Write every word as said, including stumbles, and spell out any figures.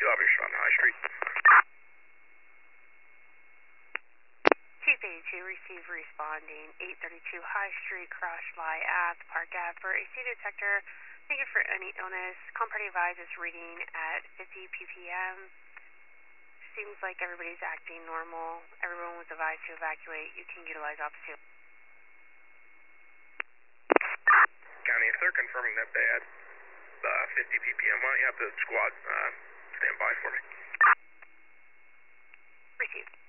two officers on High Street. Chief eighty-two, receive responding, eight thirty-two High Street, crash lie at Park Ave for A C detector. Thank you for any illness. Company advised is reading at fifty P P M. Seems like everybody's acting normal. Everyone was advised to evacuate. You can utilize Office two. County, if they're confirming that they had uh, fifty P P M, why don't you have the squad uh, stand by for me? Received.